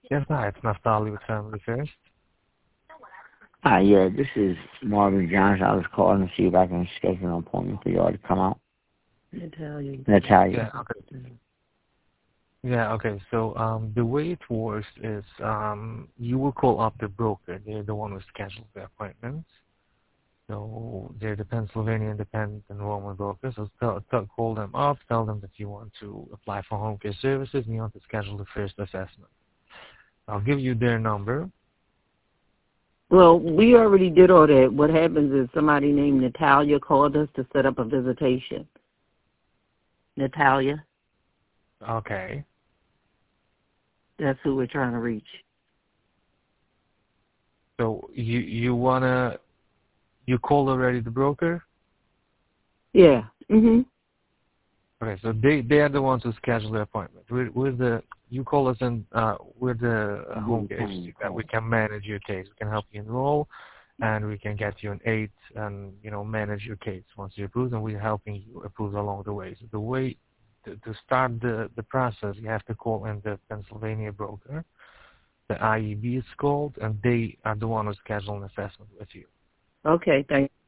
Yes, hi, it's Naftali with Family First. Hi, yeah, this is Marvin Johnson. I was calling to see if I can schedule an appointment for y'all to come out. Natalia. Natalia. Yeah, okay. Yeah, okay. So the way it works is you will call up the broker. They're the one who schedules the appointments. So they're the Pennsylvania Independent Enrollment Broker. So call them up, tell them that you want to apply for home care services and you want to schedule the first assessment. I'll give you their number. Well, we already did all that. What happens is somebody named Natalia called us to set up a visitation. Natalia, Okay. that's who we're trying to reach. So you called already the broker? Yeah. Okay, so they are the ones who schedule the appointment. You call us and we're the home care agency that we can manage your case. We can help you enroll, and we can get you an aid and manage your case once you're approved, and we're helping you approve along the way. So the way to start the process, you have to call in the Pennsylvania broker. The IEB is called, and they are the one who schedule an assessment with you. Okay, thank you.